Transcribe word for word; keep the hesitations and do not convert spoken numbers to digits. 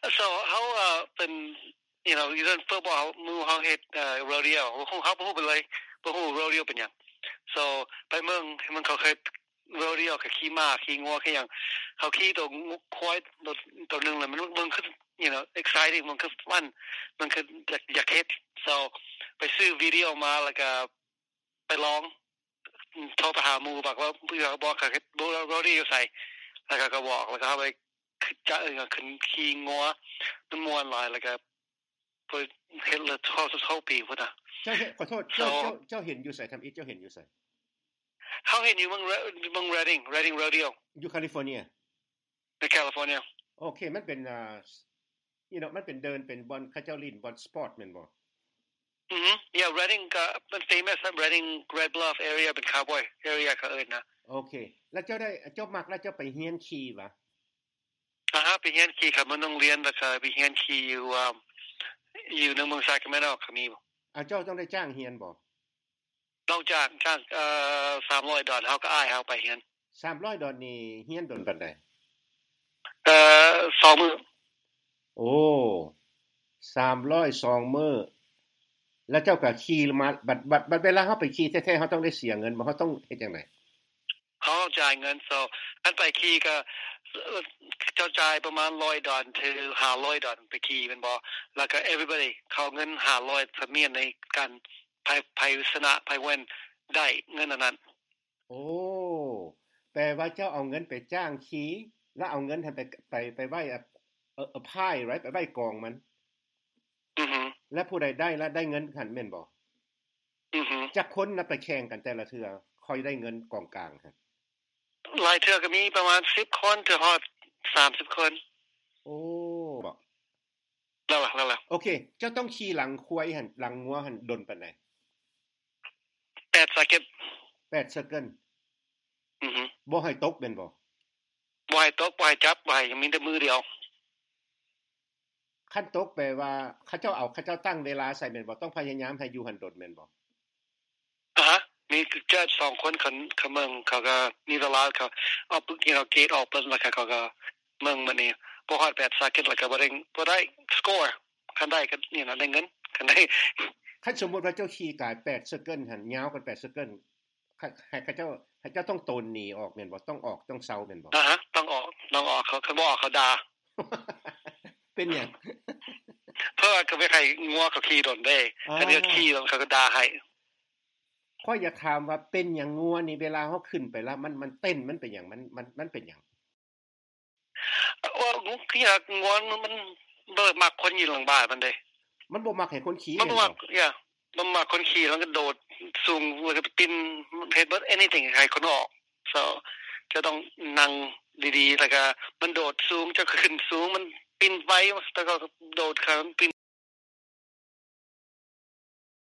so เฮาเอ่อเป็น you know you don't football มือเฮาเฮ็ดเอ่อ rodeo เฮาเฮาบ่ฮู้ไปเลยบ่ฮู้ rodeo เป็นหยัง so ไปเมืองมันเขาเคย rodeo คือขี่ม้าขี่งัวคือหยังเขาขี่ตัวควายตัวตัวนึงแล้วมันมันคือ you know exciting มันคือมันมันคืออยากเฮ็ด so ไปซื้อวิดีโอมาแล้วก็ไปลองโทรไปหาหมู่บอกว่าเพื่อบอกเขาเฮ็ด rodeo ใส่แล้วก็ก็บอกแล้วก็ไปจะเออขึ้นขี่งัวมันม่วนหลายแล้วก็ไปเฮ็ดเลยทั่วทั่วปีพุ่นน่ะเจ้าขอโทษเจ้าเจ้าเจ้าเห็นอยู่ไสทำอิฐเจ้าเห็นอยู่ไสเฮาเห็นอยู่เมืองเมือง Reading Reading Rodeo อยู่แคลิฟอร์เนียในแคลิฟอร์เนียโอเคมันเป็นอ่า you know มันเป็นเดินเป็นบอลเขาเจ้าลิ้นบอลสปอร์ตแม่นบ่อือฮึ yeah Reading ก็เป็น famous Reading Red Bluff area เป็น cowboy area เขาเอิ้นนะโอเคแล้วเจ้าได้เจ้ามักแล้วเจ้าไปเรียนขี่บ่อ่าฮะไปเรียนขี่ครับมันโรงเรียนแล้วก็ไปเรียนขี่อยู่อ่าอยู่ในเมือง Sacramento ก็มีบ่อ่าเจ้าต้องได้จ้างเรียนบ่ต้องจ้างจ้างเอ่อสามร้อยดอลลาร์เฮาก็อ้ายเฮาไปเรียนสามร้อยดอลลาร์นี่เรียนโดนปานใดเอ่อสองมื้อโอ้สามร้อย สองมื้อแล้วเจ้าก็ขี่มาบัดบัดบัดเวลาเฮาไปขี่แท้ๆเฮาต้องได้เสียเงินบ่เฮาต้องเฮ็ดจังได๋เฮาจ่ายเงิน so อันไปขี่ก็เจ้าจ่ายประมาณหนึ่งร้อยดอลลาร์ถึงห้าร้อยดอลลาร์ไปขี่แม่นบ่แล้วก็ everybody เข้าเงินห้าร้อยพเมียนในการไผไผชนะไผเว้นได้เงินอันนั้นโอ้แปลว่าเจ้าเอาเงินไปจ้างขี่แล้วเอาเงินให้ไปไปไปไว้เอ่อพาย right ไปไว้กองมันอือฮึแล้วผู้ใดได้แล้วได้เงินคั่นแม่นบ่อือฮึจักคนน่ะไปแข่งกันแต่ละเทื่อค่อยได้เงินกองกลางคั่นหลายเทื่อก็มีประมาณสิบคนถึงฮอดสามสิบคนโอ้บ่แล้วล่ะแล้วล่ะโอเคเจ้าต้องขี่หลังควายหั่นหลังงัวหั่นดนปานใดแปด second แปด second อือฮึบ่ให้ตกแม่นบ่บ่ให้ตกบ่ให้จับบ่ให้มีแต่มือเดียวคันตกแปลว่าเขาเจ้าเอาเขาเจ้าตั้งเวลาใส่แม่นบ่ต้องพยายามให้อยู่หั่นดนแม่นบ่อะฮะมีเจัดสองคนคันเขาเมืองเขาก็มีเวลาเขาเอาปึ๊กเอาเกตออกเปิ้นแล้วเขาก็เมืองมันนี่บ่ฮอดแปด second แล้วก็บ่ได้บ่ได้ score คันได้ก็นี่น่ะได้เงินคันได้คันสมมุติว่าเจ้าขี่กายแปด second หั่นยาวกันแปด second ให้เขาเจ้าให้เจ้าต้องโตนหนีออกแม่นบ่ต้องออกต้องเซาแม่นบ่อะฮะต้องออกต้องออกเขาเขาบ่ออกเขาด่าเป็นหยังเพราะว่าเขาไปให้งัวเขาขี่ดนได้คันนี้ขี่แล้วเขาก็ด่าให้ข้อยอยากถามว่าเป็นหยังงัวนี่เวลาเฮาขึ้นไปแล้วมันมันเต้นมันเป็นหยังมันมันมันเป็นหยังว่างูคืองัวมันบ่มักคนอยู่หลังบ้านมันเด้มันบ่มักให้คนขี่มันบ่มักyeah บ่มักคนขี่แล้วก็โดดสูงแล้วก็ปีนเฮ็ดบ่ anything ให้คนออก so จะต้องนั่งดีๆแล้วก็มันโดดสูงจะขึ้นสูงมันปีนไปแล้วก็โดดข้ามปีน